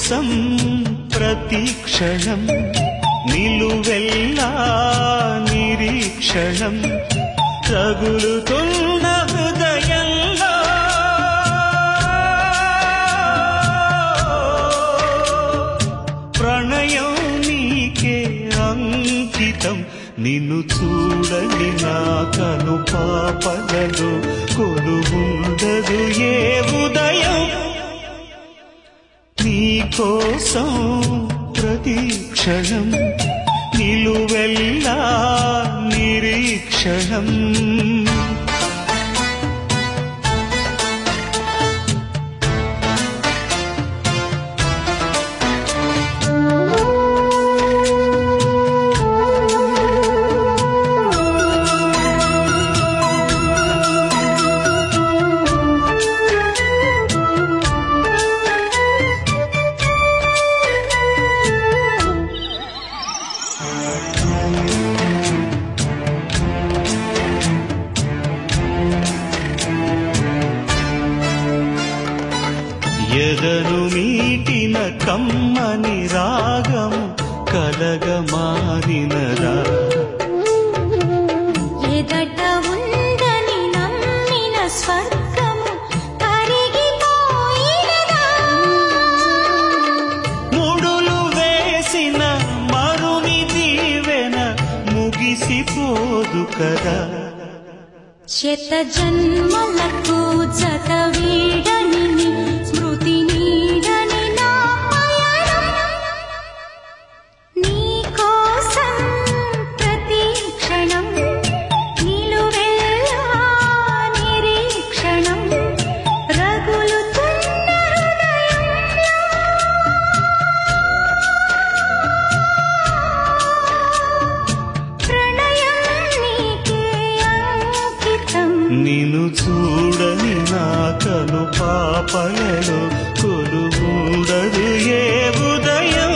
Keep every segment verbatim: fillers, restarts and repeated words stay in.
కోసం ప్రతి క్షణం నిలువెల్లా నిరీక్షణం రగులుతున్న హృదయంలో ప్రణయం నీకే అంకితం నిన్ను చూడని నా కను పాపలలో కొలువుండదు ఏ ఉదయం నీ కోసం ప్రతి క్షణం నిలువెల్లా నిరీక్షణం ఎదను మీటిన కమ్మని రాగము కలగ మారినరా ఎదట ఉందని నమ్మిన స్వర్గము కరిగిపోయినదా ముడులు వేసిన మరుని దీవెన ముగిసిపోదు కదా శత జన్మలకు జత వీడని స్మృతి నీడని నా పయనం నీ కోసం ప్రతి క్షణం నిలువెల్లా నిరీక్షణం రగులుతున్న హృదయంలో ప్రణయం నీకే అంకితం నిన్ను చూడని నా కను పాపలలో కొలువుండదు ఏ ఉదయం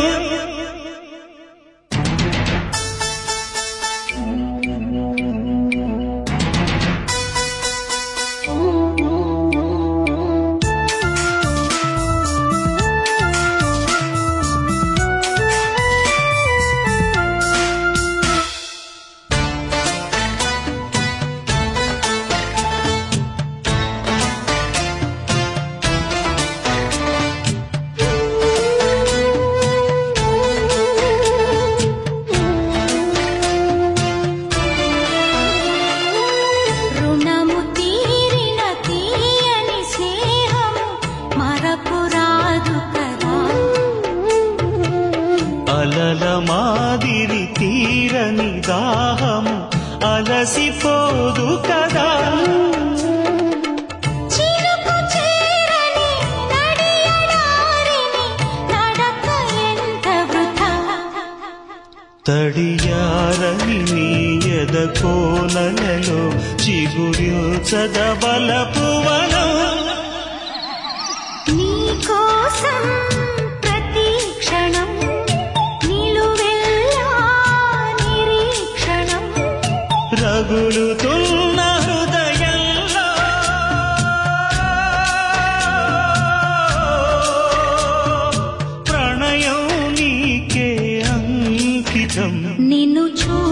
రుణము తీరిన తీయని స్నేహము మరపురాదు కదా అలల మాదిరి తీరని దాహము అలసిపోదు కదా చిరుకు చేరని నడియడారిని నడక ఎంత వృథా తడియారని నీ ఎద కోనలలో చిగురిల్చద బలపువనం నీ కోసం ప్రతి క్షణం నిలువెల్లా నిరీక్షణం రగులుతున్న హృదయంలో ప్రణయం నీకే అంకితం నిన్ను చూ